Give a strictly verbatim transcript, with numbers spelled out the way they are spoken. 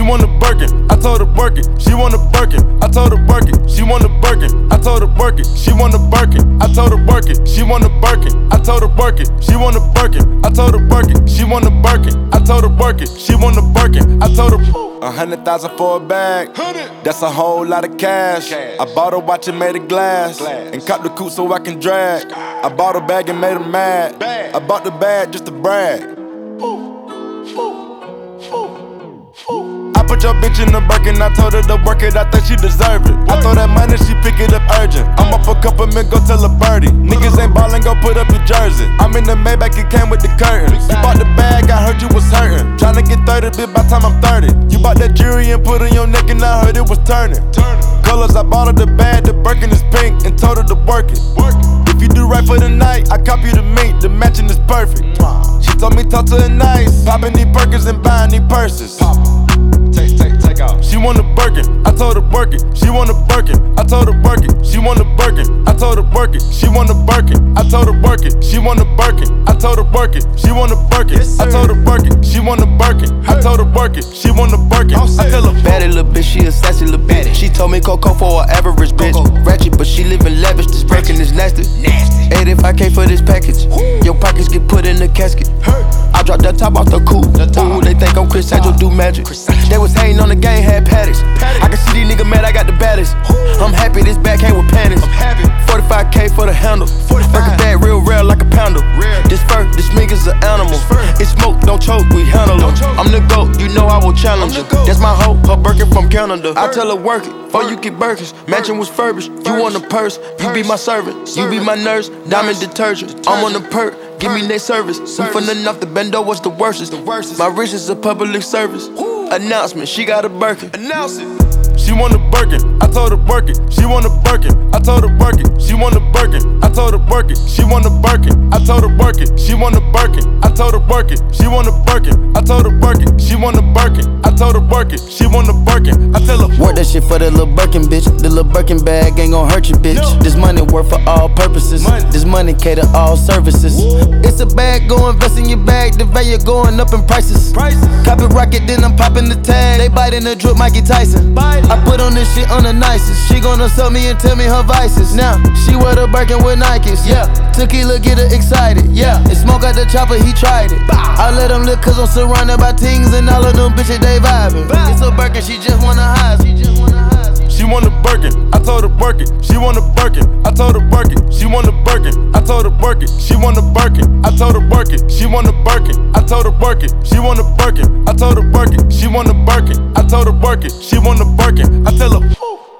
want a Birkin. I told her work it. She want a Birkin. I told her work it. She want a Birkin. I told her work it. She want a Birkin. I told her work it. She want a Birkin. I told her work it. She want a Birkin. I told her work it. She want a Birkin. I told her work it. She want a Birkin. I told her a hundred thousand for a bag. That's a whole lot of cash. I bought a watch and made a glass, and copped the coupe so I can drag. I bought a bag and made her mad. I bought the bag just to brag. I put your bitch in the Birkin, I told her to work it, I think she deserve it. I throw that money, she pick it up urgent. I'm up a couple mil, go tell a birdie. Niggas ain't ballin', go put up your jersey. I'm in the Maybach, it came with the curtains. You bought the bag, I heard you was hurtin'. Tryna get thirty, bitch, by time I'm thirty. You bought that jewelry and put on your neck, and I heard it was turning. Colors, I bought her the bag, the Birkin is pink, and told her to work it. If you do right for the night, I copy the meat, the matching is perfect. She told me talk to her nice, poppin' these Birkins and buying these purses. Take, take, take out. She want a Birkin, I told her work it. She want a Birkin, I told her work it. She want a Birkin, I told her work it. She want a Birkin, I told her work it. She want a Birkin, I told her work it. She want a Birkin, I told her work it. She want a Birkin, I told her work it. She want a Birkin, I tell her baddie little bitch, she a sassy little bitch. She told me Coco for her average bitch. Ratchet, but she living lavish. This Birkin is nasty. eighty-five K for this package. Your pockets get put in the casket. I dropped that top off the coupe. Ooh, they think I'm Chris Angel, do magic. They was hating on the game, had patties. I can see these niggas mad, I got the baddest. I'm happy this bag came with panties. forty-five K for the handle. Birkin bag real rare like a pounder. This fur, this mink is an animal. It's smoke, don't choke, we handle them. I'm the GOAT, you know I will challenge her. That's my hoe, her Birkin from Canada. I tell her work it, before you get Birkins. Mansion was furbished, you want a purse. You be my servant, you be my nurse. Diamond detergent, I'm on the perk. Give me their service. I'm finna off the bendo, what's the worstest? My wrist is a public service. Announcement, she got a Birkin. Announce it. She want a Birkin, I told her work it. She want a Birkin, I told her work it. She want a Birkin, I told her work it. She want a Birkin, I told her work it. She want a Birkin, I told her work it. She want a Birkin, I told her work it. She want a Birkin, I told her work it. She want a Birkin, I tell her work that shit for the little Birkin, bitch. The little Birkin bag ain't gon' hurt you, bitch. This money work for all purposes. This money cater all services. It's a bag, go invest in your bag. The value going up in prices. Copy rocket, then I'm popping the tag. They biting the drip, Mikey Tyson. I put on this shit on the nicest. She gonna sell me and tell me her vices. Now, she wear the Birkin with Nikes. Yeah, tequila get her excited. Yeah, and smoke out the chopper, he tried it. I let him live cause I'm surrounded by things and all of them bitches, they vibing. It's a Birkin, she just wanna hide. She just wanna hide. She want a Birkin, I told her work it. She want a Birkin, I told her work it. She want a Birkin, I told her work it. She want a Birkin, I told her work it. She want a Birkin, I told her work it. She want a Birkin, I told her work it. She want a Birkin, I told her work it. She want a Birkin, I tell her.